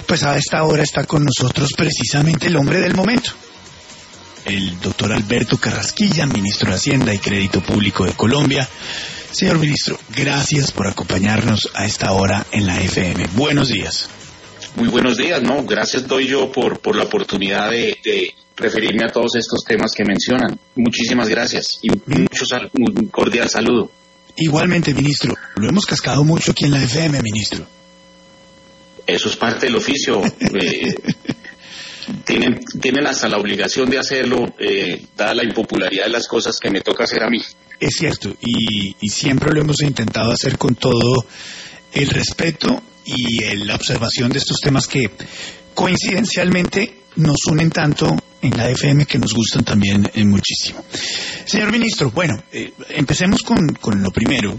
Pues a esta hora está con nosotros precisamente el hombre del momento, el doctor Alberto Carrasquilla, ministro de Hacienda y Crédito Público de Colombia. Señor ministro, gracias por acompañarnos a esta hora en la FM. Buenos días. Muy buenos días, ¿no? Gracias doy yo por la oportunidad de referirme a todos estos temas que mencionan. Muchísimas gracias y un cordial saludo. Igualmente, ministro, lo hemos cascado mucho aquí en la FM, ministro. Eso es parte del oficio. Tienen hasta la obligación de hacerlo, dada la impopularidad de las cosas que me toca hacer a mí. Es cierto, y siempre lo hemos intentado hacer con todo el respeto y la observación de estos temas que coincidencialmente nos unen tanto en la FM, que nos gustan también muchísimo. Señor ministro, bueno, empecemos con lo primero,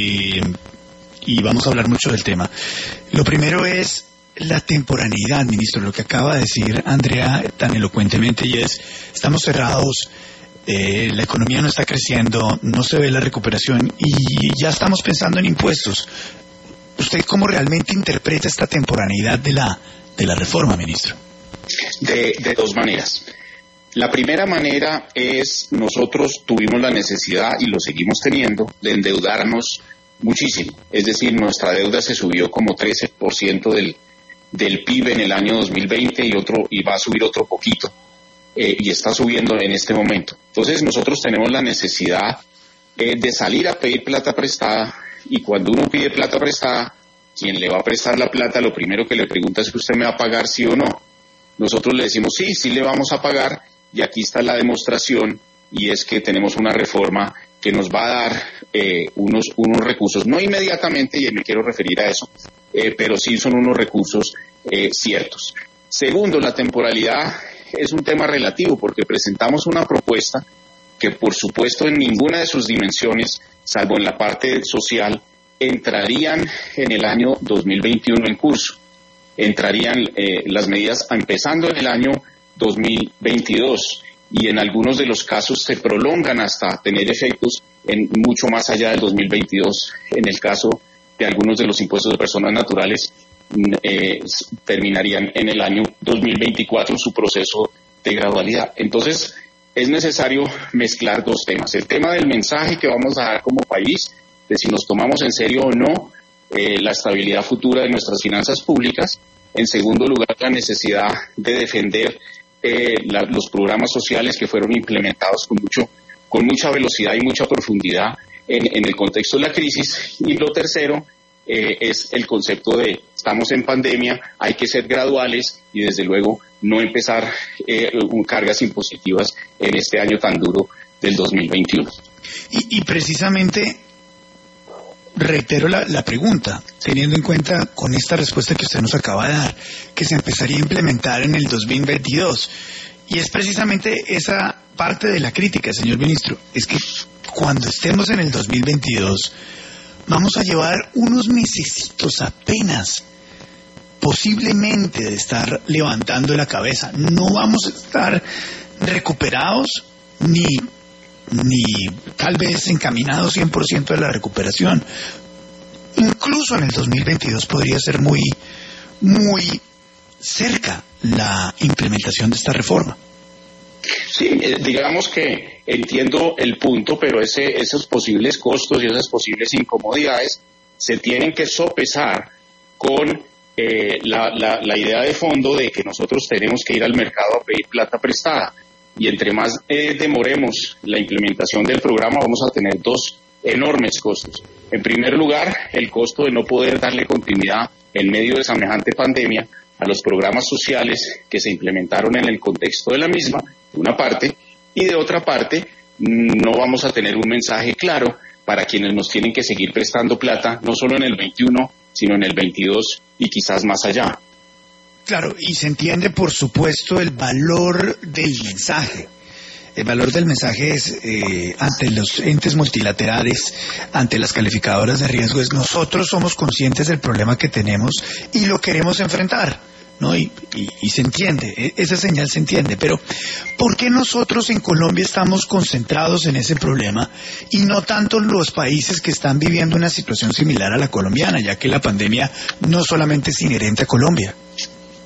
y vamos a hablar mucho del tema. Lo primero es la temporaneidad, ministro, lo que acaba de decir Andrea tan elocuentemente, y es, estamos cerrados, la economía no está creciendo, no se ve la recuperación y ya estamos pensando en impuestos. ¿Usted cómo realmente interpreta esta temporaneidad de la reforma, ministro? De dos maneras. La primera manera es, nosotros tuvimos la necesidad, y lo seguimos teniendo, de endeudarnos muchísimo. Es decir, nuestra deuda se subió como 13% del PIB en el año 2020 y va a subir otro poquito. Y está subiendo en este momento. Entonces nosotros tenemos la necesidad de salir a pedir plata prestada, y cuando uno pide plata prestada, quien le va a prestar la plata, lo primero que le pregunta es que usted me va a pagar sí o no. Nosotros le decimos sí le vamos a pagar, y aquí está la demostración, y es que tenemos una reforma que nos va a dar unos recursos, no inmediatamente, y me quiero referir a eso, pero sí son unos recursos ciertos. Segundo, la temporalidad es un tema relativo, porque presentamos una propuesta que, por supuesto, en ninguna de sus dimensiones, salvo en la parte social, entrarían en el año 2021 en curso. Entrarían las medidas empezando en el año 2022, y en algunos de los casos se prolongan hasta tener efectos en mucho más allá del 2022. En el caso de algunos de los impuestos de personas naturales, terminarían en el año 2024 su proceso de gradualidad. Entonces, es necesario mezclar dos temas. El tema del mensaje que vamos a dar como país, de si nos tomamos en serio o no la estabilidad futura de nuestras finanzas públicas. En segundo lugar, la necesidad de defender los programas sociales que fueron implementados con mucha velocidad y mucha profundidad en el contexto de la crisis. Y lo tercero es el concepto de estamos en pandemia, hay que ser graduales y desde luego no empezar cargas impositivas en este año tan duro del 2021. Y precisamente reitero la pregunta, teniendo en cuenta con esta respuesta que usted nos acaba de dar, que se empezaría a implementar en el 2022. Y es precisamente esa parte de la crítica, señor ministro, es que cuando estemos en el 2022 vamos a llevar unos mesecitos apenas, posiblemente, de estar levantando la cabeza. No vamos a estar recuperados ni tal vez encaminados 100% de la recuperación. Incluso en el 2022 podría ser muy cerca la implementación de esta reforma. Sí, digamos que entiendo el punto, pero esos posibles costos y esas posibles incomodidades se tienen que sopesar con la idea de fondo de que nosotros tenemos que ir al mercado a pedir plata prestada. Y entre más demoremos la implementación del programa, vamos a tener dos enormes costos. En primer lugar, el costo de no poder darle continuidad en medio de semejante pandemia a los programas sociales que se implementaron en el contexto de la misma, de una parte, y de otra parte, no vamos a tener un mensaje claro para quienes nos tienen que seguir prestando plata, no solo en el 21, sino en el 22 y quizás más allá. Claro, y se entiende, por supuesto, el valor del mensaje. El valor del mensaje es, ante los entes multilaterales, ante las calificadoras de riesgo, es nosotros somos conscientes del problema que tenemos y lo queremos enfrentar, ¿no? Y se entiende, esa señal se entiende, pero ¿por qué nosotros en Colombia estamos concentrados en ese problema y no tanto los países que están viviendo una situación similar a la colombiana, ya que la pandemia no solamente es inherente a Colombia?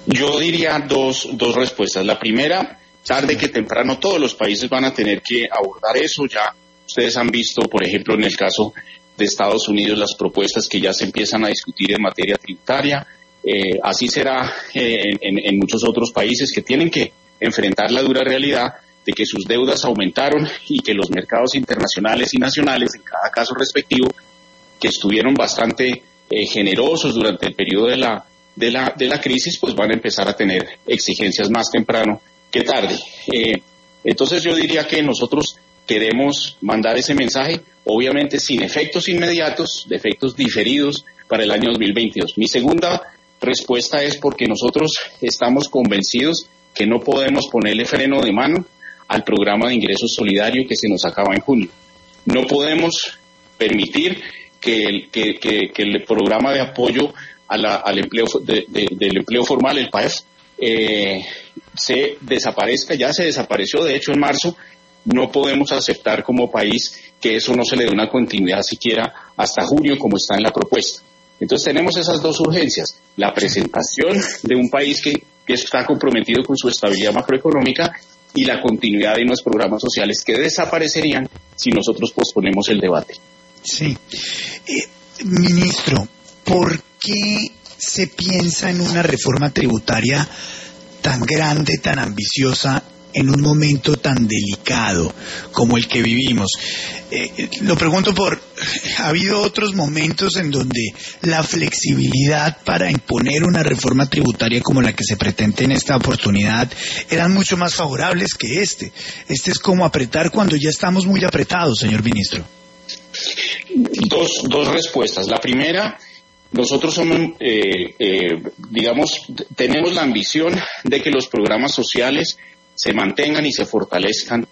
Yo diría dos respuestas. La primera, tarde que temprano todos los países van a tener que abordar eso. Ya ustedes han visto, por ejemplo, en el caso de Estados Unidos, las propuestas que ya se empiezan a discutir en materia tributaria. Así será en muchos otros países que tienen que enfrentar la dura realidad de que sus deudas aumentaron y que los mercados internacionales y nacionales, en cada caso respectivo, que estuvieron bastante generosos durante el periodo de la crisis, pues van a empezar a tener exigencias más temprano que tarde. Entonces yo diría que nosotros queremos mandar ese mensaje, obviamente sin efectos inmediatos, de efectos diferidos para el año 2022. Mi segunda respuesta es porque nosotros estamos convencidos que no podemos ponerle freno de mano al programa de ingresos solidario que se nos acaba en junio. No podemos permitir que el programa de apoyo al empleo del empleo formal, el PAEF, se desaparezca. Ya se desapareció, de hecho, en marzo. No podemos aceptar como país que eso no se le dé una continuidad siquiera hasta junio, como está en la propuesta. Entonces tenemos esas dos urgencias: la presentación de un país que está comprometido con su estabilidad macroeconómica y la continuidad de unos programas sociales que desaparecerían si nosotros posponemos el debate. Sí. Ministro, ¿por qué se piensa en una reforma tributaria tan grande, tan ambiciosa, en un momento tan delicado como el que vivimos? Lo pregunto ha habido otros momentos en donde la flexibilidad para imponer una reforma tributaria como la que se pretende en esta oportunidad eran mucho más favorables que este. Este es como apretar cuando ya estamos muy apretados, señor ministro. Dos respuestas. La primera, nosotros somos, tenemos la ambición de que los programas sociales se mantengan y se fortalezcan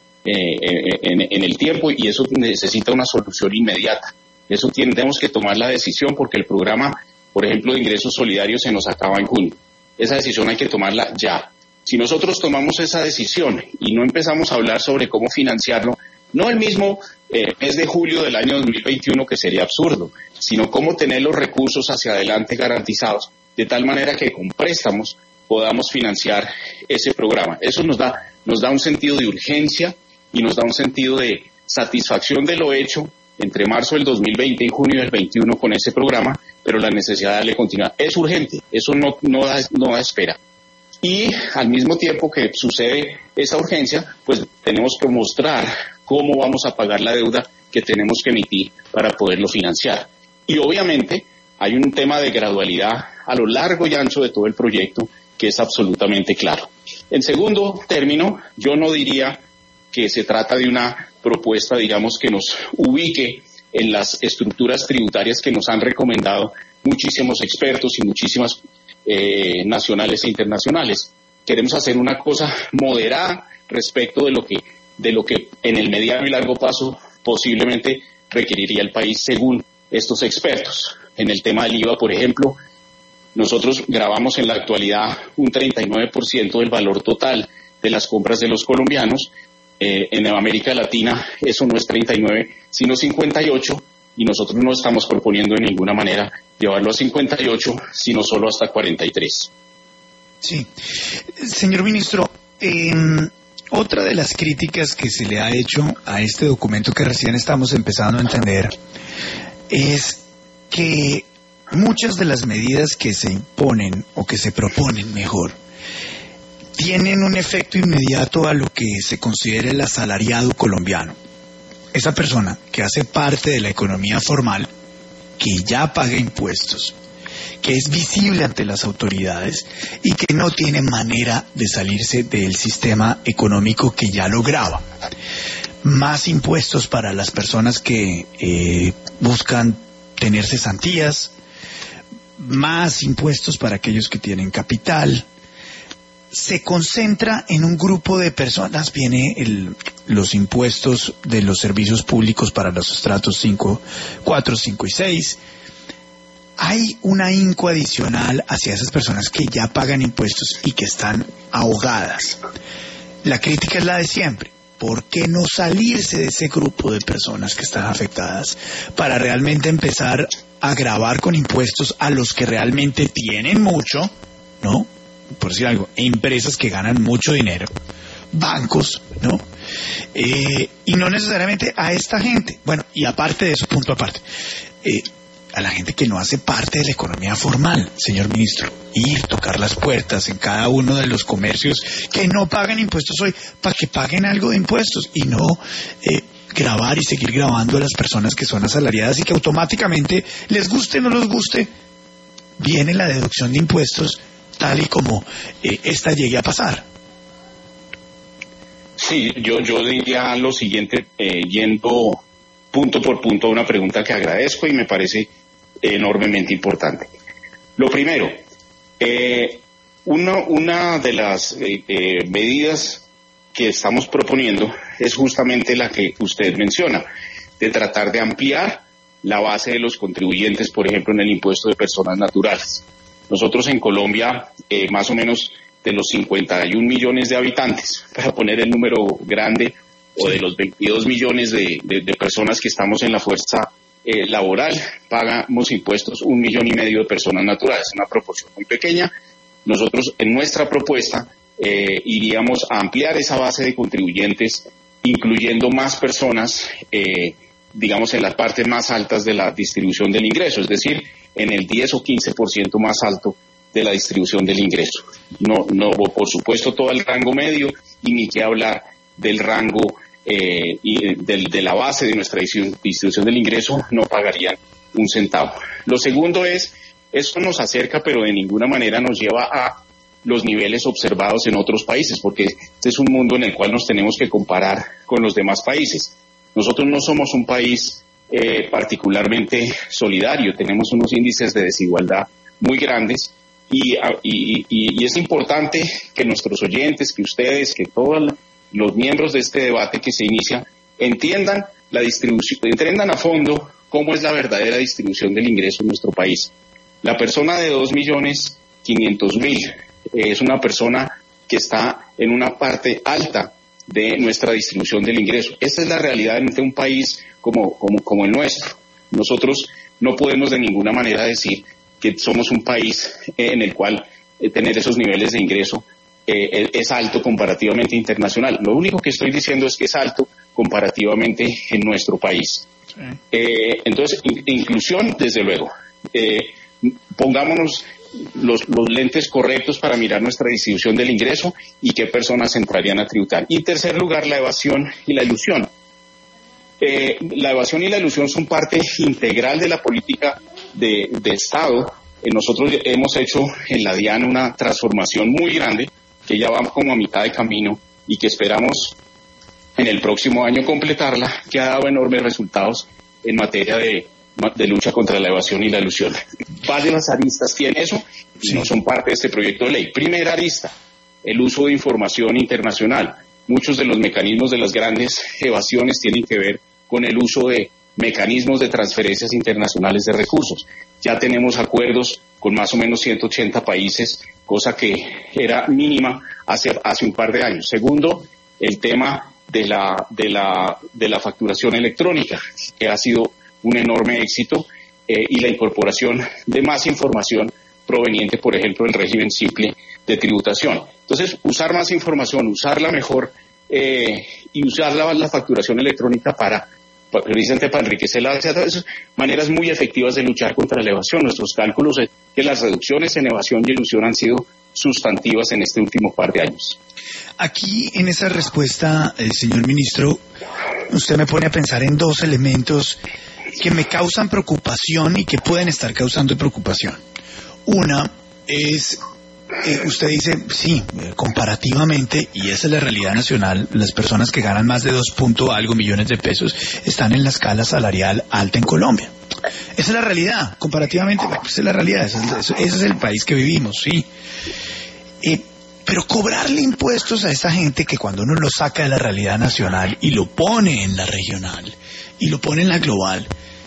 en el tiempo, y eso necesita una solución inmediata. Eso tenemos que tomar la decisión porque el programa, por ejemplo, de ingresos solidarios se nos acaba en junio. Esa decisión hay que tomarla ya. Si nosotros tomamos esa decisión y no empezamos a hablar sobre cómo financiarlo, no el mismo mes de julio del año 2021, que sería absurdo, sino cómo tener los recursos hacia adelante garantizados, de tal manera que con préstamos podamos financiar ese programa. Eso nos da un sentido de urgencia y nos da un sentido de satisfacción de lo hecho entre marzo del 2020 y junio del 21 con ese programa, pero la necesidad de darle continuidad es urgente. Eso no da espera. Y al mismo tiempo que sucede esa urgencia, pues tenemos que mostrar cómo vamos a pagar la deuda que tenemos que emitir para poderlo financiar. Y obviamente hay un tema de gradualidad a lo largo y ancho de todo el proyecto que es absolutamente claro. En segundo término, yo no diría que se trata de una propuesta, digamos, que nos ubique en las estructuras tributarias que nos han recomendado muchísimos expertos y muchísimas nacionales e internacionales. Queremos hacer una cosa moderada respecto de lo que en el mediano y largo plazo posiblemente requeriría el país según estos expertos. En el tema del IVA, por ejemplo, nosotros gravamos en la actualidad un 39% del valor total de las compras de los colombianos. En América Latina eso no es 39, sino 58, y nosotros no estamos proponiendo de ninguna manera llevarlo a 58, sino solo hasta 43. Sí. Señor ministro, otra de las críticas que se le ha hecho a este documento que recién estamos empezando a entender es que muchas de las medidas que se imponen o que se proponen, mejor, tienen un efecto inmediato a lo que se considera el asalariado colombiano. Esa persona que hace parte de la economía formal, que ya paga impuestos, que es visible ante las autoridades y que no tiene manera de salirse del sistema económico que ya lo grava. Más impuestos para las personas que buscan tener cesantías, más impuestos para aquellos que tienen capital. Se concentra en un grupo de personas. Viene los impuestos de los servicios públicos para los estratos 5, 4, 5 y 6. Hay un ahínco adicional hacia esas personas que ya pagan impuestos y que están ahogadas. La crítica es la de siempre. ¿Por qué no salirse de ese grupo de personas que están afectadas para realmente empezar a gravar con impuestos a los que realmente tienen mucho, ¿no? por decir algo, empresas que ganan mucho dinero, bancos, ¿no? Y no necesariamente a esta gente. Bueno, y aparte de eso, punto aparte, a la gente que no hace parte de la economía formal, señor ministro, ir, tocar las puertas en cada uno de los comercios que no pagan impuestos hoy, para que paguen algo de impuestos y no grabar y seguir grabando a las personas que son asalariadas y que automáticamente, les guste o no les guste, viene la deducción de impuestos tal y como esta llegue a pasar. Sí, yo diría lo siguiente, yendo punto por punto a una pregunta que agradezco y me parece enormemente importante. Lo primero, una de las medidas que estamos proponiendo es justamente la que usted menciona, de tratar de ampliar la base de los contribuyentes, por ejemplo, en el impuesto de personas naturales. Nosotros en Colombia, más o menos de los 51 millones de habitantes, para poner el número grande, o de los 22 millones de personas que estamos en la fuerza laboral, pagamos impuestos 1,5 millones de personas naturales, una proporción muy pequeña. Nosotros en nuestra propuesta iríamos a ampliar esa base de contribuyentes, incluyendo más personas, digamos, en las partes más altas de la distribución del ingreso, es decir, en el 10 o 15% más alto de la distribución del ingreso. No, por supuesto, todo el rango medio, y ni qué hablar del rango y de la base de nuestra distribución del ingreso, no pagarían un centavo. Lo segundo es, esto nos acerca, pero de ninguna manera nos lleva a los niveles observados en otros países, porque este es un mundo en el cual nos tenemos que comparar con los demás países. Nosotros no somos un país particularmente solidario, tenemos unos índices de desigualdad muy grandes, y es importante que nuestros oyentes, que ustedes, que todos los miembros de este debate que se inicia, entiendan la distribución, entiendan a fondo cómo es la verdadera distribución del ingreso en nuestro país. La persona de 2.500.000 es una persona que está en una parte alta de nuestra distribución del ingreso. Esta es la realidad de un país como el nuestro. Nosotros no podemos de ninguna manera decir que somos un país en el cual tener esos niveles de ingreso es alto comparativamente internacional. Lo único que estoy diciendo es que es alto comparativamente en nuestro país. Sí. Entonces, inclusión, desde luego. Pongámonos los lentes correctos para mirar nuestra distribución del ingreso y qué personas entrarían a tributar. Y en tercer lugar, la evasión y la elusión. La evasión y la elusión son parte integral de la política de Estado. Nosotros hemos hecho en la DIAN una transformación muy grande, que ya va como a mitad de camino y que esperamos en el próximo año completarla, que ha dado enormes resultados en materia de lucha contra la evasión y la elusión. Varias aristas tiene eso y no son parte de este proyecto de ley. Primera arista, el uso de información internacional. Muchos de los mecanismos de las grandes evasiones tienen que ver con el uso de mecanismos de transferencias internacionales de recursos. Ya tenemos acuerdos con más o menos 180 países, cosa que era mínima hace un par de años. Segundo, el tema de la facturación electrónica, que ha sido un enorme éxito, y la incorporación de más información proveniente, por ejemplo, del régimen simple de tributación. Entonces, usar más información, usarla mejor, y usar la facturación electrónica precisamente para enriquecer la base de datos, maneras muy efectivas de luchar contra la evasión. Nuestros cálculos es que las reducciones en evasión y elusión han sido sustantivas en este último par de años. Aquí, en esa respuesta, señor ministro, usted me pone a pensar en dos elementos que me causan preocupación y que pueden estar causando preocupación. Una es, usted dice, sí, comparativamente, y esa es la realidad nacional, las personas que ganan más de 2 millones de pesos están en la escala salarial alta en Colombia. Esa es la realidad, comparativamente, esa es la realidad, ese es el país que vivimos, sí. Pero cobrarle impuestos a esa gente que cuando uno lo saca de la realidad nacional y lo pone en la regional y lo pone en la global,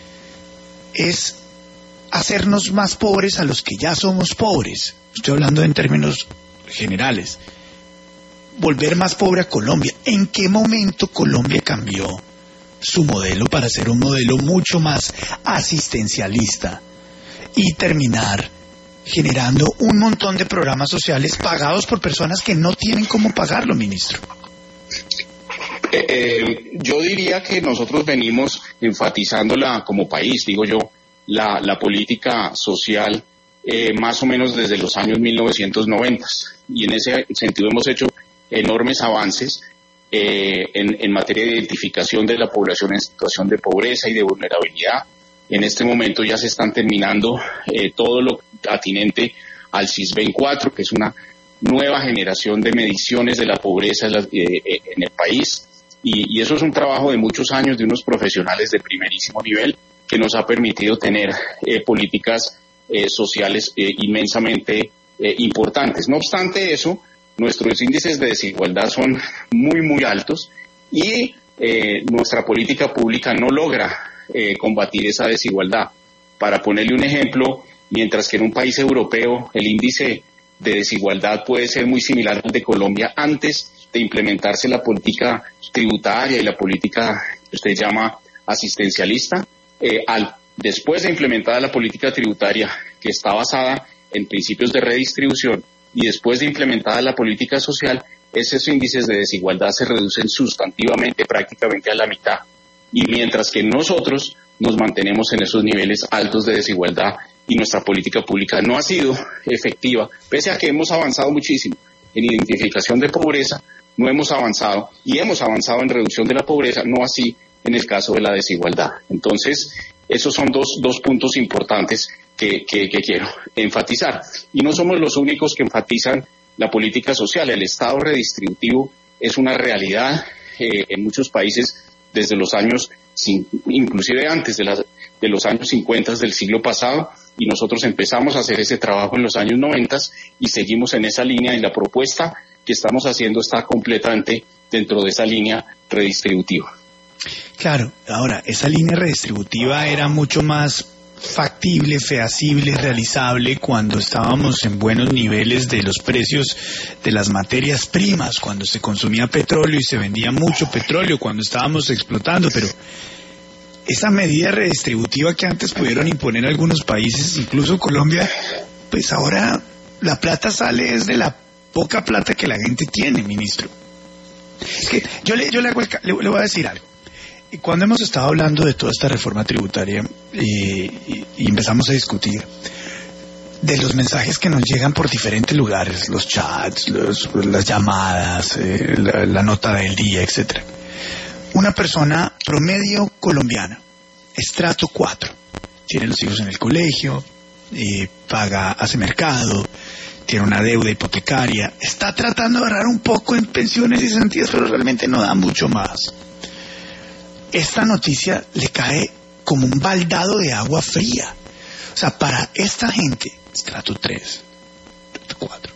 es hacernos más pobres a los que ya somos pobres. Estoy hablando en términos generales. Volver más pobre a Colombia. ¿En qué momento Colombia cambió su modelo para ser un modelo mucho más asistencialista y terminar generando un montón de programas sociales pagados por personas que no tienen cómo pagarlo, ministro. Yo diría que nosotros venimos enfatizándola como país, digo yo, la política social más o menos desde los años 1990, y en ese sentido hemos hecho enormes avances en materia de identificación de la población en situación de pobreza y de vulnerabilidad. En este momento ya se están terminando todo lo atinente al CISBEN 4, que es una nueva generación de mediciones de la pobreza en el país, y eso es un trabajo de muchos años de unos profesionales de primerísimo nivel que nos ha permitido tener políticas sociales inmensamente importantes. No obstante eso, nuestros índices de desigualdad son muy altos y nuestra política pública no logra combatir esa desigualdad. Para ponerle un ejemplo, mientras que en un país europeo el índice de desigualdad puede ser muy similar al de Colombia antes de implementarse la política tributaria y la política que usted llama asistencialista, después de implementada la política tributaria que está basada en principios de redistribución y después de implementada la política social, esos índices de desigualdad se reducen sustantivamente, prácticamente a la mitad. Y mientras que nosotros nos mantenemos en esos niveles altos de desigualdad y nuestra política pública no ha sido efectiva, pese a que hemos avanzado muchísimo en identificación de pobreza, no hemos avanzado, y hemos avanzado en reducción de la pobreza, no así en el caso de la desigualdad. Entonces, esos son dos puntos importantes que quiero enfatizar. Y no somos los únicos que enfatizan la política social. El Estado redistributivo es una realidad en muchos países desde los años, inclusive antes de los años 50 del siglo pasado, y nosotros empezamos a hacer ese trabajo en los años 90 y seguimos en esa línea, y la propuesta que estamos haciendo está completamente dentro de esa línea redistributiva. Claro, ahora, esa línea redistributiva era mucho más factible, feasible, realizable cuando estábamos en buenos niveles de los precios de las materias primas, cuando se consumía petróleo y se vendía mucho petróleo, cuando estábamos explotando, pero esa medida redistributiva que antes pudieron imponer algunos países, incluso Colombia, pues ahora la plata sale desde la poca plata que la gente tiene, ministro. Es que yo le voy a decir algo. Cuando hemos estado hablando de toda esta reforma tributaria y empezamos a discutir de los mensajes que nos llegan por diferentes lugares, los chats, las llamadas, la nota del día, etcétera. Una persona promedio colombiana, estrato 4, tiene los hijos en el colegio, hace mercado, tiene una deuda hipotecaria, está tratando de ahorrar un poco en pensiones y cesantías, pero realmente no da mucho más. Esta noticia le cae como un baldado de agua fría. O sea, para esta gente, estrato 3, estrato 4,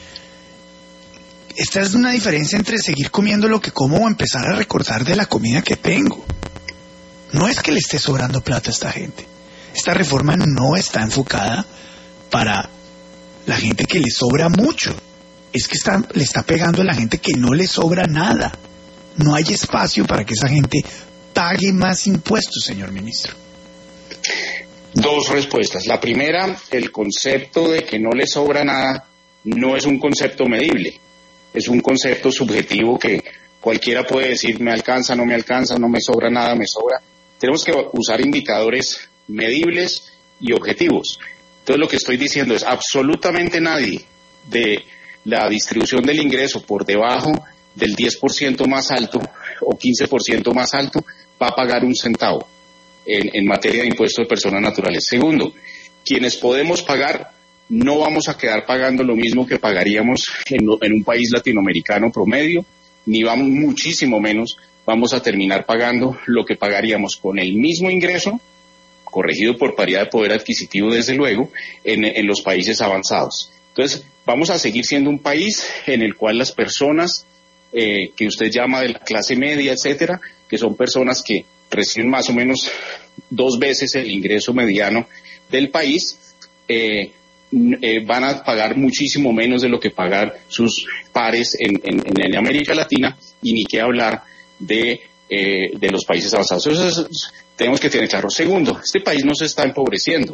esta es una diferencia entre seguir comiendo lo que como o empezar a recortar de la comida que tengo. No es que le esté sobrando plata a esta gente. Esta reforma no está enfocada para la gente que le sobra mucho. Es que le está pegando a la gente que no le sobra nada. No hay espacio para que esa gente pague más impuestos, señor ministro. Dos respuestas. La primera, el concepto de que no le sobra nada no es un concepto medible. Es un concepto subjetivo que cualquiera puede decir me alcanza, no me sobra nada, me sobra. Tenemos que usar indicadores medibles y objetivos. Entonces lo que estoy diciendo es absolutamente nadie de la distribución del ingreso por debajo del 10% más alto o 15% más alto va a pagar un centavo en materia de impuesto de personas naturales. Segundo, quienes podemos pagar no vamos a quedar pagando lo mismo que pagaríamos en un país latinoamericano promedio, ni vamos muchísimo menos vamos a terminar pagando lo que pagaríamos con el mismo ingreso, corregido por paridad de poder adquisitivo desde luego, en los países avanzados. Entonces, vamos a seguir siendo un país en el cual las personas que usted llama de la clase media, etcétera, que son personas que reciben más o menos 2 veces el ingreso mediano del país, van a pagar muchísimo menos de lo que pagan sus pares en América Latina, y ni qué hablar de los países avanzados. Eso tenemos que tener claro. Segundo, este país no se está empobreciendo.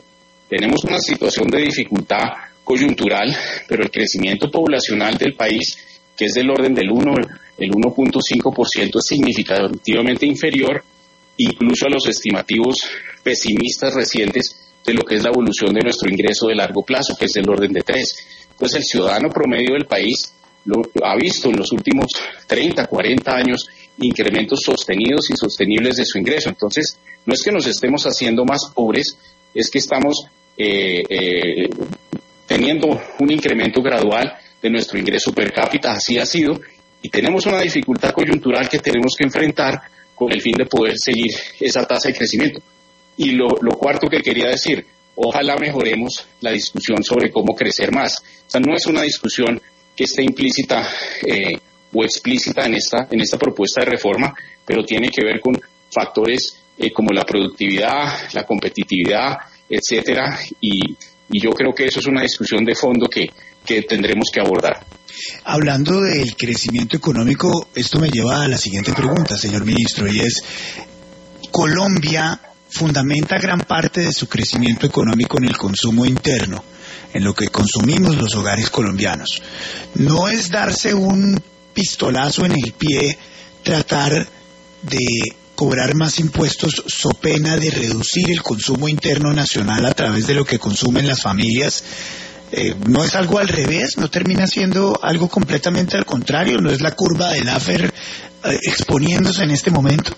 tenemos una situación de dificultad coyuntural, pero el crecimiento poblacional del país, que es del orden del 1.5%, es significativamente inferior incluso a los estimativos pesimistas recientes de lo que es la evolución de nuestro ingreso de largo plazo, que es del orden de 3. Entonces el ciudadano promedio del país lo ha visto en los últimos 30, 40 años incrementos sostenidos y sostenibles de su ingreso. Entonces no es que nos estemos haciendo más pobres, es que estamos teniendo un incremento gradual de nuestro ingreso per cápita, así ha sido, y tenemos una dificultad coyuntural que tenemos que enfrentar con el fin de poder seguir esa tasa de crecimiento. Y lo cuarto que quería decir, ojalá mejoremos la discusión sobre cómo crecer más. O sea, no es una discusión que esté implícita o explícita en esta propuesta de reforma, pero tiene que ver con factores como la productividad, la competitividad, etcétera, y yo creo que eso es una discusión de fondo que tendremos que abordar. Hablando del crecimiento económico, esto me lleva a la siguiente pregunta, señor ministro, y es, Colombia fundamenta gran parte de su crecimiento económico en el consumo interno, en lo que consumimos los hogares colombianos. ¿No es darse un pistolazo en el pie tratar de cobrar más impuestos so pena de reducir el consumo interno nacional a través de lo que consumen las familias? ¿No es algo al revés? ¿No termina siendo algo completamente al contrario? ¿No es la curva del Laffer exponiéndose en este momento?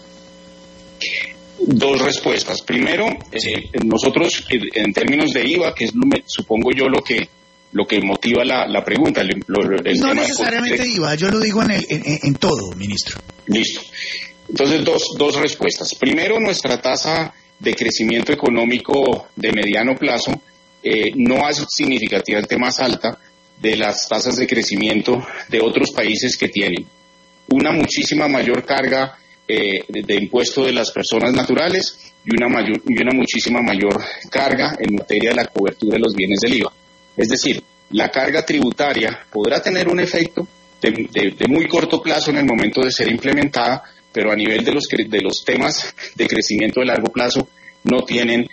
Dos respuestas. Primero, nosotros en términos de IVA, que es supongo yo lo que motiva la pregunta. No necesariamente IVA, yo lo digo en todo, ministro. Listo. Entonces, dos respuestas. Primero, nuestra tasa de crecimiento económico de mediano plazo no es significativamente más alta de las tasas de crecimiento de otros países que tienen una muchísima mayor carga de impuesto de las personas naturales y una muchísima mayor carga en materia de la cobertura de los bienes del IVA. Es decir, la carga tributaria podrá tener un efecto de muy corto plazo en el momento de ser implementada, pero a nivel de los temas de crecimiento de largo plazo no tienen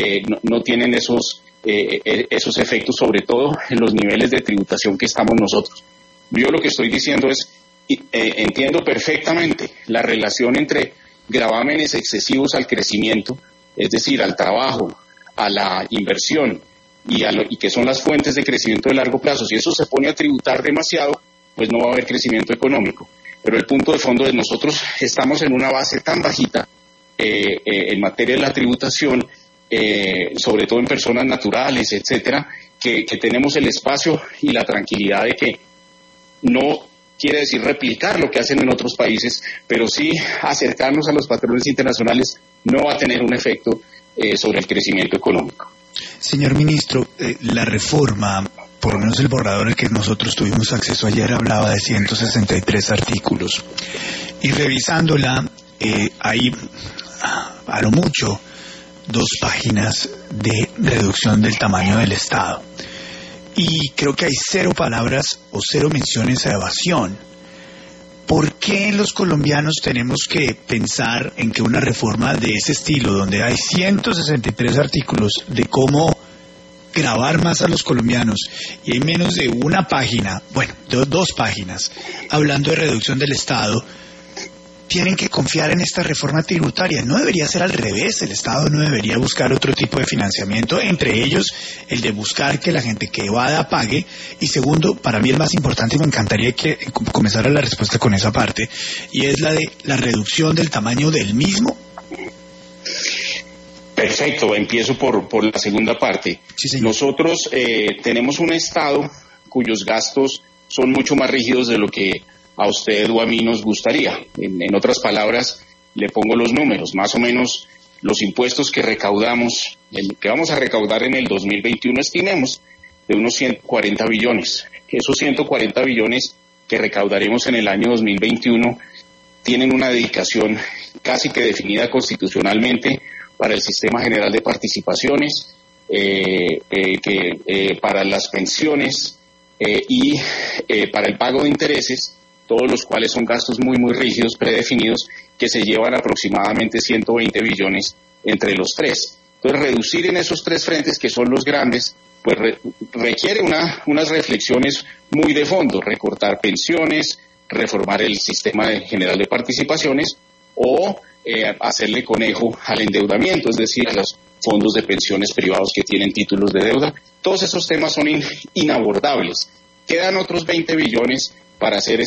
esos efectos, sobre todo en los niveles de tributación que estamos nosotros. Yo lo que estoy diciendo es, entiendo perfectamente la relación entre gravámenes excesivos al crecimiento, es decir, al trabajo, a la inversión y que son las fuentes de crecimiento de largo plazo. Si eso se pone a tributar demasiado, pues no va a haber crecimiento económico. Pero el punto de fondo es nosotros estamos en una base tan bajita en materia de la tributación, sobre todo en personas naturales, etcétera, que tenemos el espacio y la tranquilidad de que no quiere decir replicar lo que hacen en otros países, pero sí acercarnos a los patrones internacionales no va a tener un efecto sobre el crecimiento económico. Señor ministro, la reforma, por lo menos el borrador al que nosotros tuvimos acceso ayer, hablaba de 163 artículos. Y revisándola, hay a lo mucho 2 páginas de reducción del tamaño del Estado. Y creo que hay 0 palabras o 0 menciones a evasión. ¿Por qué los colombianos tenemos que pensar en que una reforma de ese estilo, donde hay 163 artículos de cómo gravar más a los colombianos, y hay menos de una página, bueno, de 2 páginas, hablando de reducción del Estado, tienen que confiar en esta reforma tributaria? ¿No debería ser al revés? ¿El Estado no debería buscar otro tipo de financiamiento? Entre ellos, el de buscar que la gente que evada pague. Y segundo, para mí el más importante, y me encantaría que comenzara la respuesta con esa parte, y es la de la reducción del tamaño del mismo. Perfecto, empiezo por la segunda parte. Sí, señor. Nosotros tenemos un Estado cuyos gastos son mucho más rígidos de lo que a usted o a mí nos gustaría. En otras palabras, le pongo los números. Más o menos los impuestos que recaudamos, que vamos a recaudar en el 2021, estimemos, de unos 140 billones. Esos 140 billones que recaudaremos en el año 2021 tienen una dedicación casi que definida constitucionalmente para el Sistema General de Participaciones, para las pensiones y para el pago de intereses, todos los cuales son gastos muy, muy rígidos, predefinidos, que se llevan aproximadamente 120 billones entre los 3. Entonces, reducir en esos tres frentes, que son los grandes, pues requiere unas reflexiones muy de fondo: recortar pensiones, reformar el sistema general de participaciones o hacerle conejo al endeudamiento, es decir, a los fondos de pensiones privados que tienen títulos de deuda. Todos esos temas son inabordables. Quedan otros 20 billones para hacer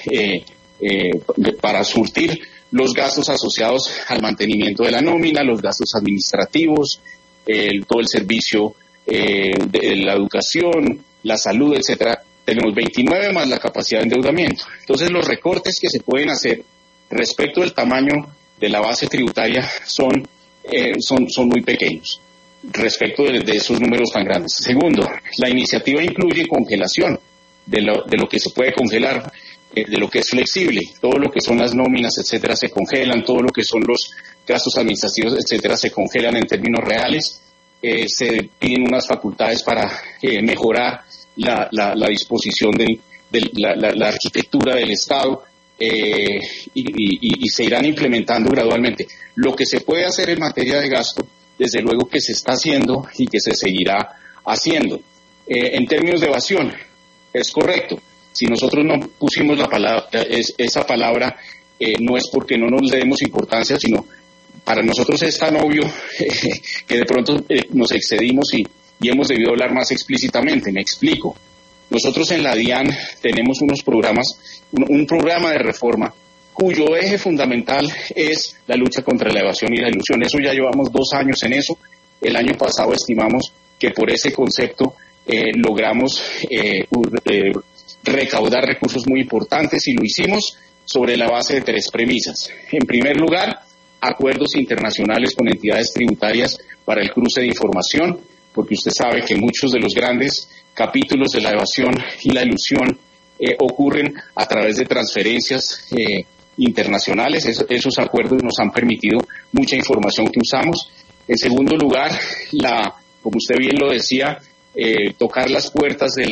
para surtir los gastos asociados al mantenimiento de la nómina, los gastos administrativos, todo el servicio de la educación, la salud, etcétera. Tenemos 29 más la capacidad de endeudamiento. Entonces, los recortes que se pueden hacer respecto del tamaño de la base tributaria son muy pequeños respecto de esos números tan grandes. Segundo, la iniciativa incluye congelación de lo que se puede congelar, de lo que es flexible. Todo lo que son las nóminas, etcétera, se congelan. Todo lo que son los gastos administrativos, etcétera, se congelan en términos reales. Se piden unas facultades para mejorar la disposición de la arquitectura del Estado, y se irán implementando gradualmente. Lo que se puede hacer en materia de gasto, desde luego que se está haciendo y que se seguirá haciendo. En términos de evasión, es correcto. Si nosotros no pusimos esa palabra, no es porque no nos le demos importancia, sino para nosotros es tan obvio que de pronto nos excedimos y hemos debido hablar más explícitamente. Me explico. Nosotros en la DIAN tenemos unos programas, un programa de reforma cuyo eje fundamental es la lucha contra la evasión y la elusión. Eso ya llevamos 2 años en eso. El año pasado estimamos que por ese concepto logramos recaudar recursos muy importantes, y lo hicimos sobre la base de 3 premisas. En primer lugar, acuerdos internacionales con entidades tributarias para el cruce de información, porque usted sabe que muchos de los grandes capítulos de la evasión y la elusión ocurren a través de transferencias internacionales. Esos acuerdos nos han permitido mucha información que usamos. En segundo lugar, como usted bien lo decía, tocar las puertas de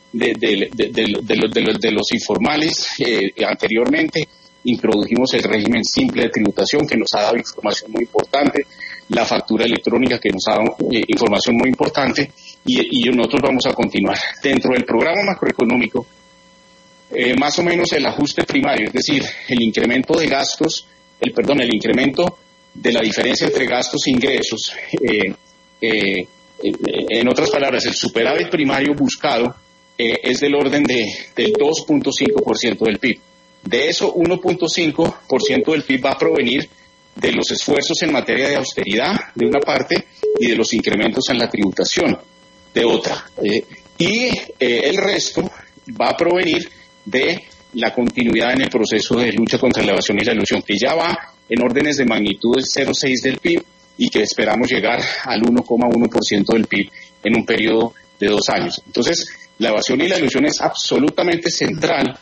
los informales. Anteriormente introdujimos el régimen simple de tributación, que nos ha dado información muy importante, la factura electrónica, que nos ha dado información muy importante, y nosotros vamos a continuar. Dentro del programa macroeconómico, más o menos el ajuste primario, es decir, el incremento de gastos, el incremento de la diferencia entre gastos e ingresos, en otras palabras, el superávit primario buscado es del orden del 2.5% del PIB. De eso, 1.5% del PIB va a provenir de los esfuerzos en materia de austeridad, de una parte, y de los incrementos en la tributación, de otra. Y el resto va a provenir de la continuidad en el proceso de lucha contra la evasión y la elusión, que ya va en órdenes de magnitud del 0,6 del PIB y que esperamos llegar al 1,1% del PIB en un periodo de 2 años. Entonces, la evasión y la elusión es absolutamente central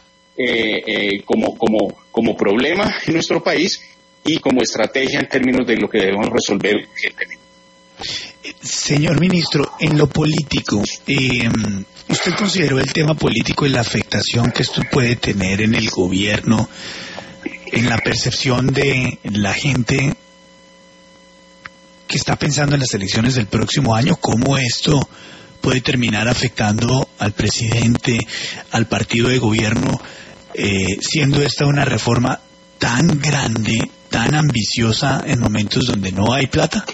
como problema en nuestro país y como estrategia en términos de lo que debemos resolver urgentemente. Señor ministro, en lo político, ¿usted consideró el tema político y la afectación que esto puede tener en el gobierno, en la percepción de la gente que está pensando en las elecciones del próximo año? ¿Cómo esto puede terminar afectando al presidente, al partido de gobierno, siendo esta una reforma tan grande, tan ambiciosa en momentos donde no hay plata?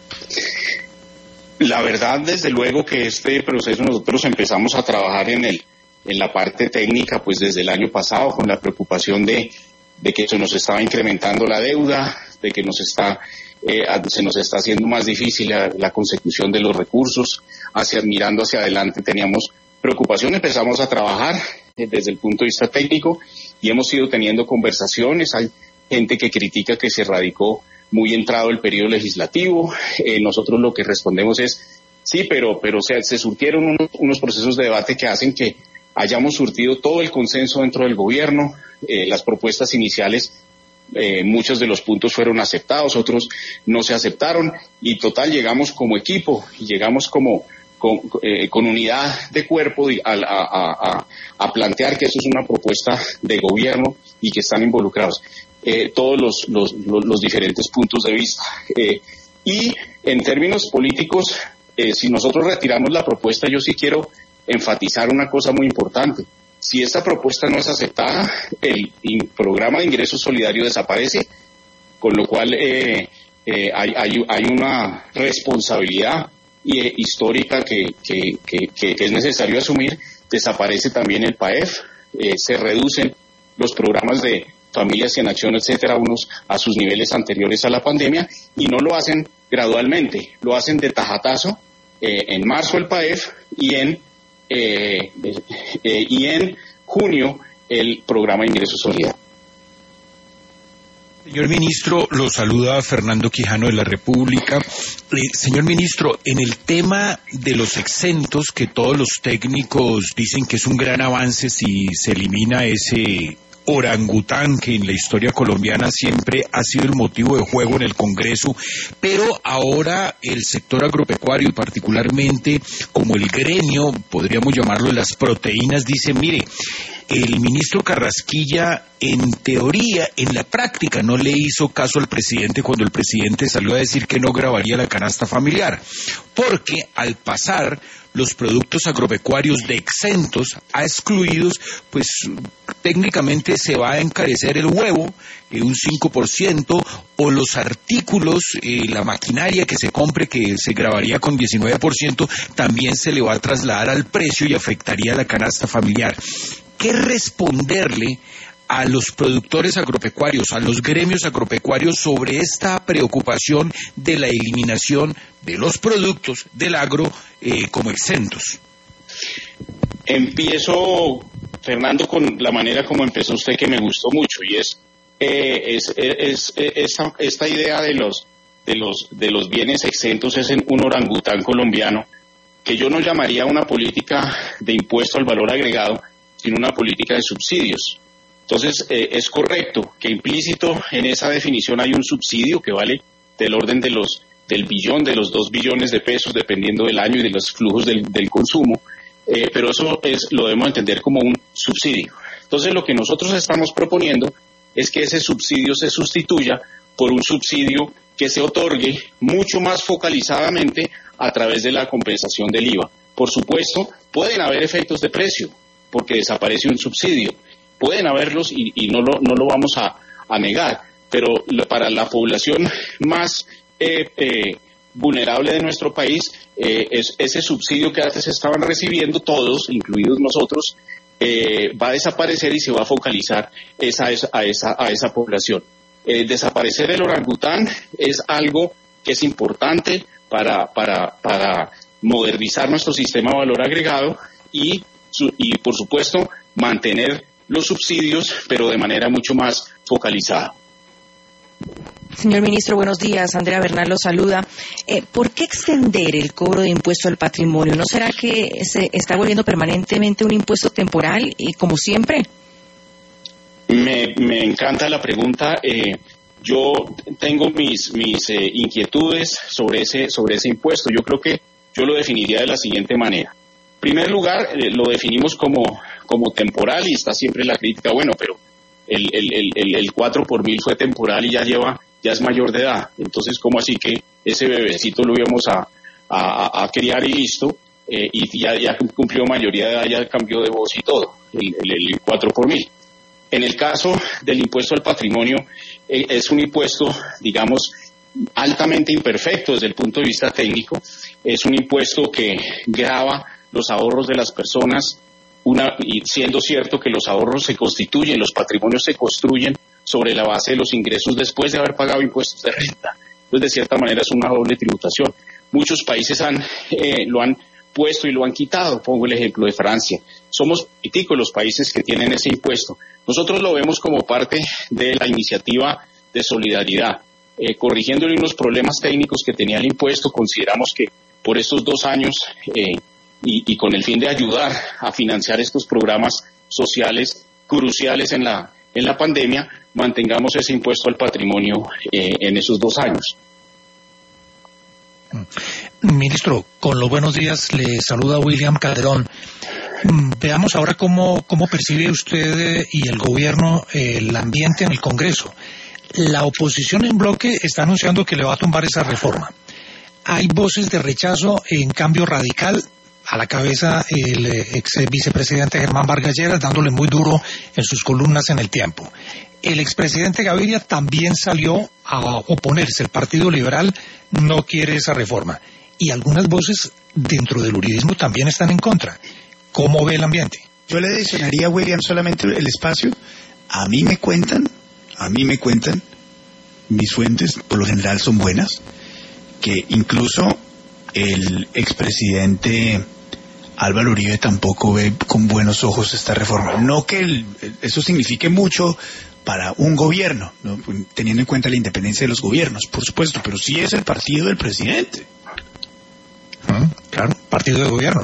La verdad, desde luego que este proceso nosotros empezamos a trabajar en la parte técnica pues desde el año pasado, con la preocupación de que se nos estaba incrementando la deuda, de que se nos está haciendo más difícil la consecución de los recursos. Mirando hacia adelante teníamos preocupación, empezamos a trabajar desde el punto de vista técnico y hemos ido teniendo conversaciones. Hay gente que critica que se radicó muy entrado el periodo legislativo. Nosotros lo que respondemos es sí, pero se surtieron unos procesos de debate que hacen que hayamos surtido todo el consenso dentro del gobierno. Las propuestas iniciales, muchos de los puntos fueron aceptados, otros no se aceptaron, y total llegamos como equipo y llegamos con unidad de cuerpo a plantear que eso es una propuesta de gobierno y que están involucrados todos los diferentes puntos de vista. Y en términos políticos, si nosotros retiramos la propuesta, yo sí quiero enfatizar una cosa muy importante. Si esta propuesta no es aceptada, el programa de ingreso solidario desaparece, con lo cual hay una responsabilidad histórica que es necesario asumir. Desaparece también el PAEF, se reducen los programas de Familias en Acción, etcétera, unos a sus niveles anteriores a la pandemia, y no lo hacen gradualmente, lo hacen de tajatazo. En marzo el PAEF y en junio el programa de ingreso solidario. Señor ministro, lo saluda Fernando Quijano de la República. Señor ministro, en el tema de los exentos, que todos los técnicos dicen que es un gran avance si se elimina ese orangután que en la historia colombiana siempre ha sido el motivo de juego en el Congreso, pero ahora el sector agropecuario y particularmente como el gremio, podríamos llamarlo las proteínas, dice, mire, el ministro Carrasquilla en teoría, en la práctica no le hizo caso al presidente cuando el presidente salió a decir que no grabaría la canasta familiar, porque al pasar los productos agropecuarios de exentos a excluidos, pues técnicamente se va a encarecer el huevo un 5%, o los artículos, la maquinaria que se compre, que se grabaría con 19%, también se le va a trasladar al precio y afectaría la canasta familiar. ¿Qué responderle a los productores agropecuarios, a los gremios agropecuarios sobre esta preocupación de la eliminación de los productos del agro como exentos? Empiezo, Fernando, con la manera como empezó usted, que me gustó mucho, y es esta idea de los bienes exentos. Es un orangután colombiano que yo no llamaría una política de impuesto al valor agregado, sino una política de subsidios. Entonces, es correcto que implícito en esa definición hay un subsidio que vale del orden del billón, de los 2 billones de pesos, dependiendo del año y de los flujos del consumo, pero eso lo debemos entender como un subsidio. Entonces, lo que nosotros estamos proponiendo es que ese subsidio se sustituya por un subsidio que se otorgue mucho más focalizadamente a través de la compensación del IVA. Por supuesto, pueden haber efectos de precio, porque desaparece un subsidio. Pueden haberlos y no lo vamos a negar, pero para la población más vulnerable de nuestro país, ese subsidio que antes estaban recibiendo todos, incluidos nosotros, va a desaparecer y se va a focalizar a esa población. Desaparecer el orangután es algo que es importante para modernizar nuestro sistema de valor agregado y por supuesto mantener los subsidios, pero de manera mucho más focalizada. Señor ministro, buenos días. Andrea Bernal lo saluda. ¿Por qué extender el cobro de impuesto al patrimonio? ¿No será que se está volviendo permanentemente un impuesto temporal y como siempre? Me encanta la pregunta. Yo tengo mis inquietudes sobre ese impuesto. Yo creo que yo lo definiría de la siguiente manera. En primer lugar, lo definimos como temporal y está siempre la crítica, bueno, pero el 4 por 1000 fue temporal y ya es mayor de edad. Entonces, ¿cómo así que ese bebecito lo íbamos a criar y listo? Y ya cumplió mayoría de edad, ya cambió de voz y todo, el 4 por 1000. En el caso del impuesto al patrimonio, es un impuesto, digamos, altamente imperfecto desde el punto de vista técnico. Es un impuesto que grava los ahorros de las personas, y siendo cierto que los ahorros se constituyen, los patrimonios se construyen sobre la base de los ingresos después de haber pagado impuestos de renta. Entonces, de cierta manera, es una doble tributación. Muchos países lo han puesto y lo han quitado. Pongo el ejemplo de Francia. Somos poquiticos los países que tienen ese impuesto. Nosotros lo vemos como parte de la iniciativa de solidaridad. Corrigiéndole unos problemas técnicos que tenía el impuesto, consideramos que por estos 2 años y con el fin de ayudar a financiar estos programas sociales cruciales en la pandemia, mantengamos ese impuesto al patrimonio en esos 2 años. Ministro, con los buenos días, le saluda William Calderón. Veamos ahora cómo percibe usted y el gobierno el ambiente en el Congreso. La oposición en bloque está anunciando que le va a tumbar esa reforma. hay voces de rechazo en Cambio Radical. A la cabeza el ex vicepresidente Germán Vargas Lleras, dándole muy duro en sus columnas en El Tiempo. El expresidente Gaviria también salió a oponerse. El Partido Liberal no quiere esa reforma. Y algunas voces dentro del uribismo también están en contra. ¿Cómo ve el ambiente? Yo le adicionaría, William, solamente el espacio. A mí me cuentan, mis fuentes por lo general son buenas, que incluso el expresidente Álvaro Uribe tampoco ve con buenos ojos esta reforma. No que eso signifique mucho para un gobierno, ¿no? Teniendo en cuenta la independencia de los gobiernos, por supuesto, pero sí es el partido del presidente. Claro, partido de gobierno.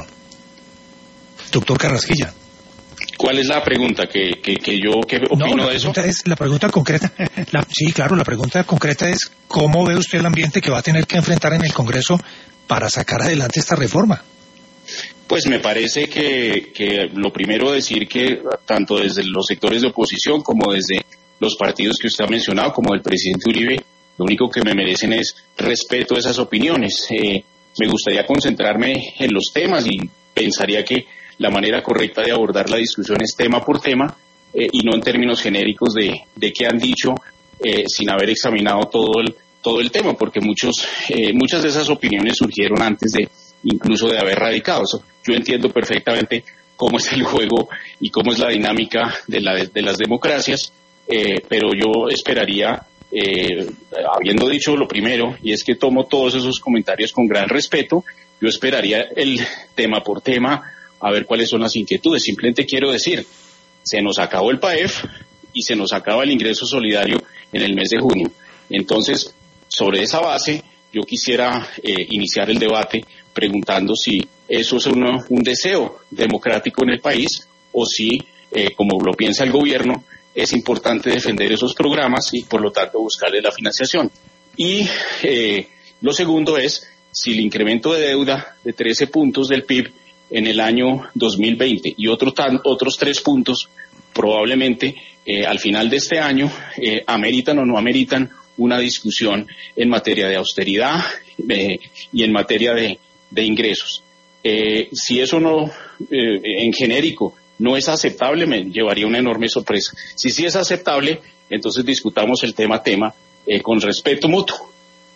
Doctor Carrasquilla. ¿Cuál es la pregunta? ¿Qué opino de eso? La pregunta concreta, sí, claro, la pregunta concreta es ¿cómo ve usted el ambiente que va a tener que enfrentar en el Congreso para sacar adelante esta reforma? Pues me parece que lo primero decir que tanto desde los sectores de oposición como desde los partidos que usted ha mencionado, como el presidente Uribe, lo único que me merecen es respeto a esas opiniones. Me gustaría concentrarme en los temas y pensaría que la manera correcta de abordar la discusión es tema por tema y no en términos genéricos de qué han dicho sin haber examinado todo el tema, porque muchas de esas opiniones surgieron antes incluso de haber radicado. Yo entiendo perfectamente cómo es el juego y cómo es la dinámica de las democracias, pero yo esperaría, habiendo dicho lo primero, y es que tomo todos esos comentarios con gran respeto, yo esperaría el tema por tema a ver cuáles son las inquietudes. Simplemente quiero decir, se nos acabó el PAEF y se nos acaba el ingreso solidario en el mes de junio. Entonces, sobre esa base, yo quisiera iniciar el debate preguntando si eso es un deseo democrático en el país o si, como lo piensa el gobierno, es importante defender esos programas y, por lo tanto, buscarle la financiación. Y lo segundo es si el incremento de deuda de 13 puntos del PIB en el año 2020 y otros 3 puntos probablemente al final de este año ameritan o no ameritan una discusión en materia de austeridad y en materia de ingresos. Si eso no, en genérico, no es aceptable, me llevaría una enorme sorpresa. Si sí es aceptable, entonces discutamos el tema con respeto mutuo.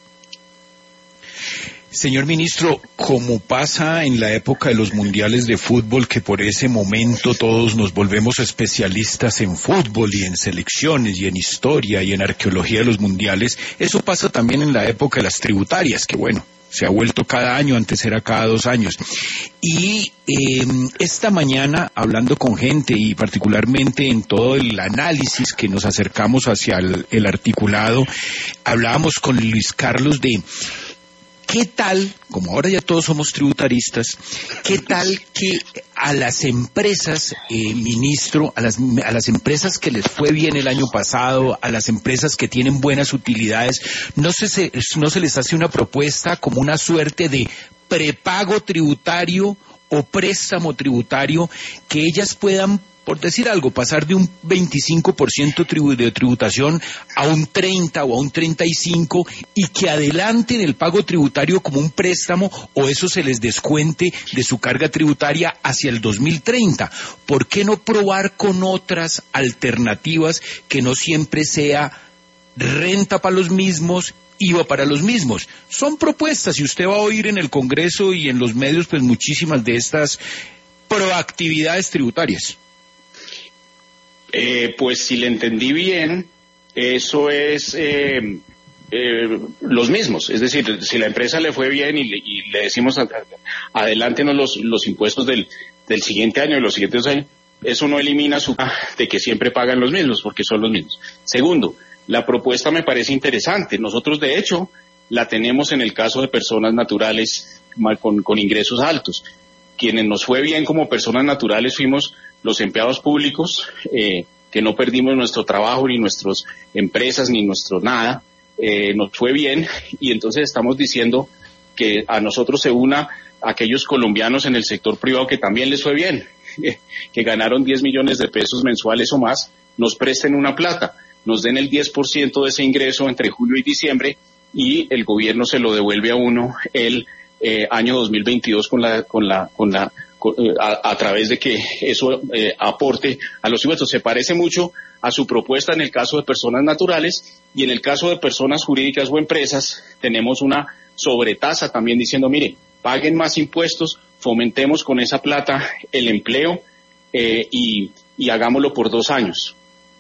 Señor ministro, como pasa en la época de los mundiales de fútbol, que por ese momento todos nos volvemos especialistas en fútbol y en selecciones y en historia y en arqueología de los mundiales, eso pasa también en la época de las tributarias, que bueno, se ha vuelto cada año, antes era cada 2 años. Y esta mañana, hablando con gente y particularmente en todo el análisis que nos acercamos hacia el articulado, hablábamos con Luis Carlos de ¿qué tal, como ahora ya todos somos tributaristas, qué tal que a las empresas, ministro, a las empresas que les fue bien el año pasado, a las empresas que tienen buenas utilidades, no se les hace una propuesta como una suerte de prepago tributario o préstamo tributario que ellas puedan, por decir algo, pasar de un 25% de tributación a un 30 o a un 35 y que adelanten el pago tributario como un préstamo o eso se les descuente de su carga tributaria hacia el 2030? ¿Por qué no probar con otras alternativas que no siempre sea renta para los mismos, IVA para los mismos? Son propuestas y usted va a oír en el Congreso y en los medios pues muchísimas de estas proactividades tributarias. Pues si le entendí bien, eso es los mismos. Es decir, si la empresa le fue bien y le decimos adelántenos los impuestos del siguiente año, de los siguientes años, eso no elimina de que siempre pagan los mismos, porque son los mismos. Segundo, la propuesta me parece interesante. Nosotros, de hecho, la tenemos en el caso de personas naturales con ingresos altos. Quienes nos fue bien como personas naturales fuimos los empleados públicos, que no perdimos nuestro trabajo, ni nuestras empresas, ni nuestro nada, nos fue bien, y entonces estamos diciendo que a nosotros se una aquellos colombianos en el sector privado que también les fue bien, que ganaron 10 millones de pesos mensuales o más, nos presten una plata, nos den el 10% de ese ingreso entre julio y diciembre, y el gobierno se lo devuelve a uno el año 2022 a través de que eso aporte a los impuestos. Se parece mucho a su propuesta en el caso de personas naturales, y en el caso de personas jurídicas o empresas tenemos una sobretasa también diciendo, mire, paguen más impuestos, fomentemos con esa plata el empleo y hagámoslo por 2 años.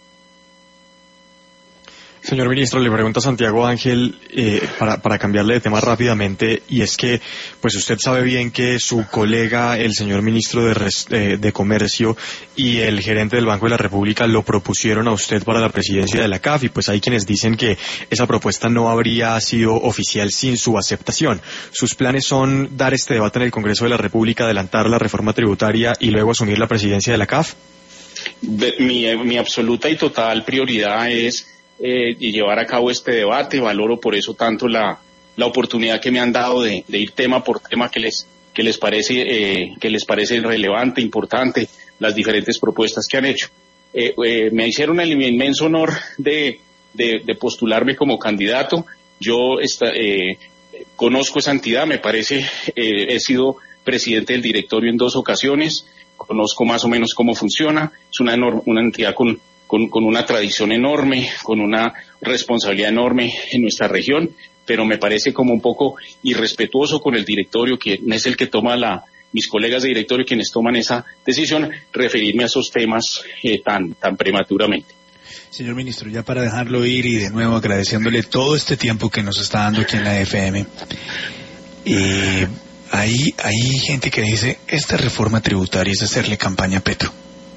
Señor ministro, le pregunta a Santiago Ángel para cambiarle de tema rápidamente, y es que pues usted sabe bien que su colega, el señor ministro de Comercio y el gerente del Banco de la República lo propusieron a usted para la presidencia de la CAF, y pues hay quienes dicen que esa propuesta no habría sido oficial sin su aceptación. ¿Sus planes son dar este debate en el Congreso de la República, adelantar la reforma tributaria y luego asumir la presidencia de la CAF? Mi absoluta y total prioridad es y llevar a cabo este debate. Valoro por eso tanto la oportunidad que me han dado de ir tema por tema que les parece relevante, importante, las diferentes propuestas que han hecho. Me hicieron el inmenso honor de postularme como candidato. Yo conozco esa entidad, me parece, he sido presidente del directorio en 2 ocasiones, conozco más o menos cómo funciona. Es una entidad con una tradición enorme, con una responsabilidad enorme en nuestra región, pero me parece como un poco irrespetuoso con el directorio, que es el que toma mis colegas de directorio quienes toman esa decisión, referirme a esos temas tan prematuramente. Señor ministro, ya para dejarlo ir y de nuevo agradeciéndole todo este tiempo que nos está dando aquí en la FM, hay gente que dice, esta reforma tributaria es hacerle campaña a Petro.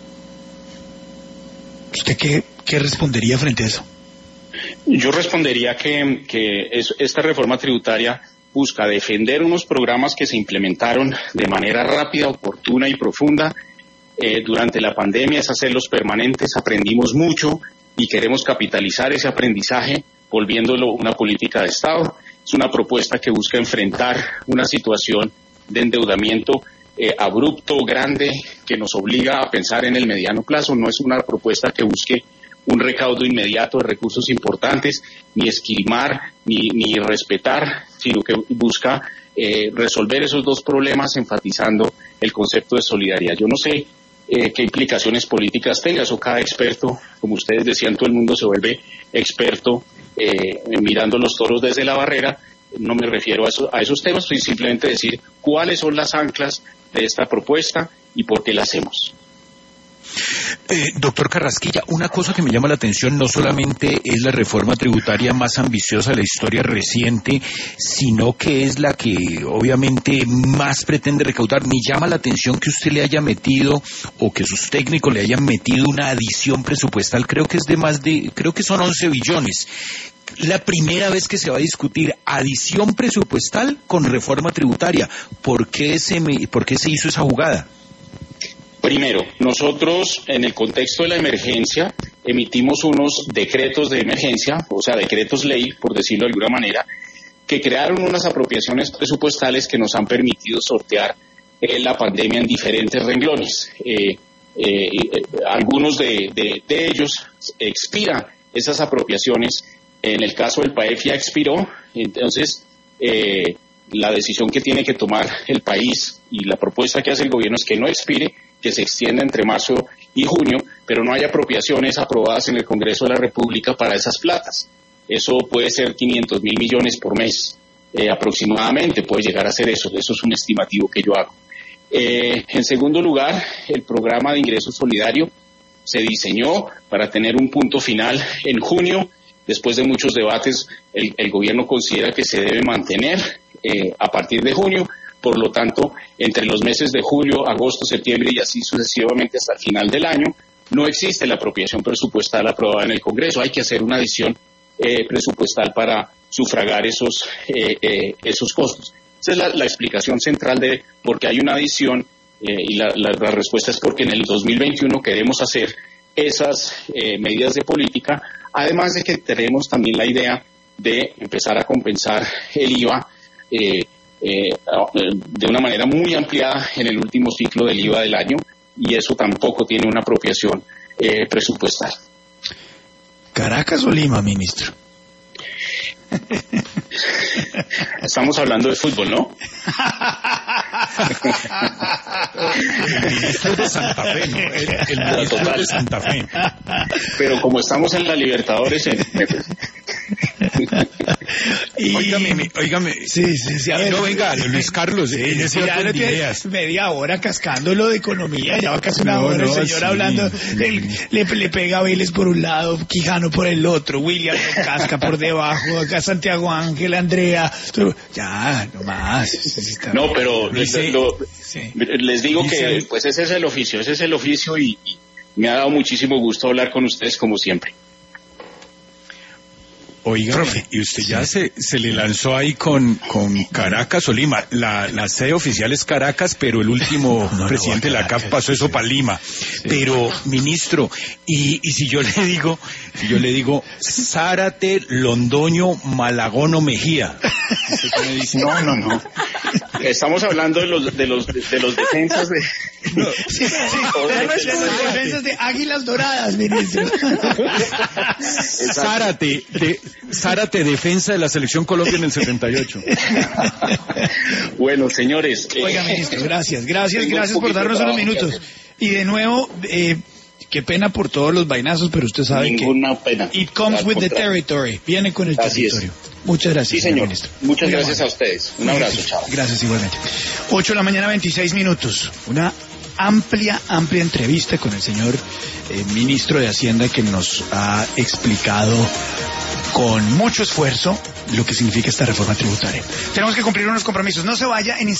¿Usted qué respondería frente a eso? Yo respondería que esta reforma tributaria busca defender unos programas que se implementaron de manera rápida, oportuna y profunda durante la pandemia, es hacerlos permanentes. Aprendimos mucho y queremos capitalizar ese aprendizaje volviéndolo una política de Estado. Es una propuesta que busca enfrentar una situación de endeudamiento abrupto, grande, que nos obliga a pensar en el mediano plazo. No es una propuesta que busque un recaudo inmediato de recursos importantes, ni esquilmar, ni respetar, sino que busca resolver esos 2 problemas enfatizando el concepto de solidaridad. Yo no sé qué implicaciones políticas tenga, eso cada experto, como ustedes decían, todo el mundo se vuelve experto mirando los toros desde la barrera. No me refiero a esos temas, sino simplemente decir cuáles son las anclas de esta propuesta y por qué la hacemos. Doctor Carrasquilla, una cosa que me llama la atención no solamente es la reforma tributaria más ambiciosa de la historia reciente, sino que es la que obviamente más pretende recaudar. Me llama la atención que usted le haya metido, o que sus técnicos le hayan metido, una adición presupuestal, creo que son 11 billones. La primera vez que se va a discutir adición presupuestal con reforma tributaria. ¿Por qué se hizo esa jugada? Primero, nosotros en el contexto de la emergencia emitimos unos decretos de emergencia, o sea, decretos ley, por decirlo de alguna manera, que crearon unas apropiaciones presupuestales que nos han permitido sortear la pandemia en diferentes renglones. Algunos de ellos expiran esas apropiaciones. En el caso del PAEF ya expiró, entonces la decisión que tiene que tomar el país y la propuesta que hace el gobierno es que no expire, que se extienda entre marzo y junio, pero no hay apropiaciones aprobadas en el Congreso de la República para esas platas. Eso puede ser 500.000 millones por mes, aproximadamente, puede llegar a ser eso es un estimativo que yo hago. En segundo lugar, el programa de ingreso solidario se diseñó para tener un punto final en junio. Después de muchos debates, el gobierno considera que se debe mantener a partir de junio. Por lo tanto, entre los meses de julio, agosto, septiembre y así sucesivamente hasta el final del año, no existe la apropiación presupuestal aprobada en el Congreso. Hay que hacer una adición presupuestal para sufragar esos costos. Esa es la explicación central de por qué hay una adición y la respuesta es porque en el 2021 queremos hacer esas medidas de política, además de que tenemos también la idea de empezar a compensar el IVA de una manera muy ampliada en el último ciclo del IVA del año, y eso tampoco tiene una apropiación presupuestal. ¿Caracas o Lima, ministro? Estamos hablando de fútbol, ¿no? El ministro de Santa Fe, ¿no? El ministro de Santa Fe. Pero como estamos en la Libertadores, Óigame. Sí, a ver, No, venga, Luis Carlos, en ese ya orden no de tiene ideas. media hora cascándolo de economía, ya va casi una hora el señor sí. hablando, le pega a Vélez por un lado, Quijano por el otro, William lo casca por debajo, acá Santiago Ángel, Andrea, ya, no más. no, pero Sí. les digo que pues ese es el oficio y me ha dado muchísimo gusto hablar con ustedes como siempre. Oiga, y usted ya se le lanzó ahí con Caracas o Lima. La sede oficial es Caracas, pero el último presidente de la CAF pasó eso para Lima. Sí. Pero, ministro, y si yo le digo Zárate, Londoño, Malagón o Mejía. ¿Usted qué me dice? No. Estamos hablando de los defensas de... defensas de Águilas Doradas, ministro. Zárate, defensa de la Selección Colombia en el 78. Bueno, señores. Oiga, ministro, gracias por darnos unos minutos. Y de nuevo, qué pena por todos los vainazos, pero usted sabe ninguna pena. It comes with the territory. Viene con el territorio. Muchas gracias. Sí, señor. Ministro. Muchas gracias a ustedes. Un abrazo, chao. Gracias igualmente. 8:26 a.m. Una amplia entrevista con el señor ministro de Hacienda, que nos ha explicado con mucho esfuerzo lo que significa esta reforma tributaria. Tenemos que cumplir unos compromisos. No se vaya.